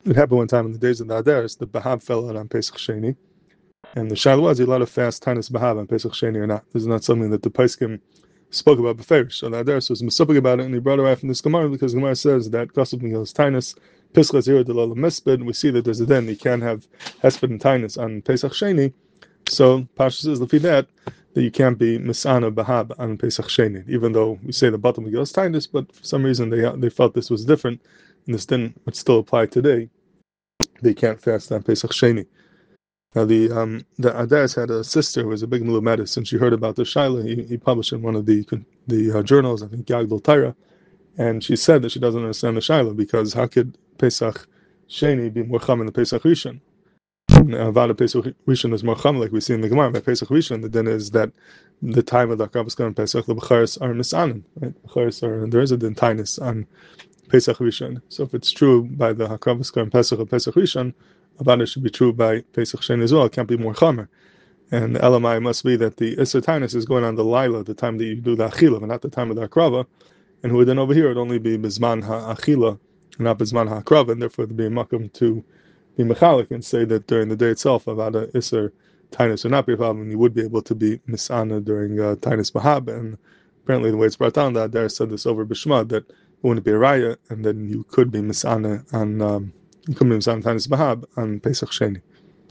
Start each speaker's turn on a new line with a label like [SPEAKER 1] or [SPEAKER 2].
[SPEAKER 1] It happened one time in the days of the Adaris, the Bahab fell out on Pesach Sheni, and the Shaila was, he allowed to fast Tanis Bahab on Pesach Sheni or not. This is not something that the Paiskim spoke about beferish. So the Adaris was misupik about it, and he brought it right from this Gemara, because Gemara says that Kasav Migil's Tanis, Pischa Zira Delala Mesped, we see that there's a den, you can't have Hesped and Tanis on Pesach Sheni, so Pasha says, Lefi that you can't be Misana Bahab on Pesach Sheni, even though we say the bottom Migil's Tanis, but for some reason they felt this was different, and this din would still apply today. They can't fast on Pesach Sheni. Now the Adaris had a sister who was a big Mulumetis, and she heard about the Shaila. He published in one of the journals, I think Yagdol Taira, and she said that she doesn't understand the Shaila, because how could Pesach Sheni be more chum than the Pesach Rishon? Avada Pesach Rishon is more chum, like we see in the Gemara. By Pesach Rishon, the din is that the time of the Hakavos and Pesach, the B'charis are Misanim, right? There is a din Tainus on Pesach Rishon. So if it's true by the Hakavos and Pesach of Pesach Rishon, Avada should be true by Pesach Sheni as well. It can't be more chamer. And the Elamai must be that the Isser Tainus is going on the Laila, the time that you do the Achila, and not the time of the Akrava. And who would then over here would only be Bizman HaAchila, and not Bizman HaAkrava, and therefore it would be a makam to be Mechalik and say that during the day itself, Avada Isser Tainus would not be a problem, and you would be able to be Misana during Tainus Bahab. And apparently the way it's brought down, that Adair said this over Bishma, that it wouldn't be a raya, and then you could be Misana on Tainus Bahab on Pesach Sheni.